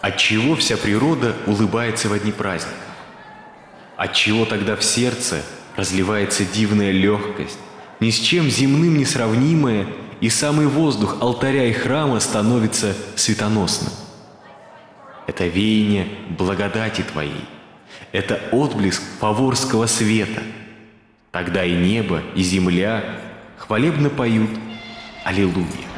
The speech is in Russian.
Отчего вся природа улыбается во дни праздников? Отчего тогда в сердце разливается дивная легкость, ни с чем земным не сравнимая, и самый воздух алтаря и храма становится светоносным? Это веяние благодати Твоей, это отблеск фаворского света. Тогда и небо, и земля хвалебно поют «Аллилуйя».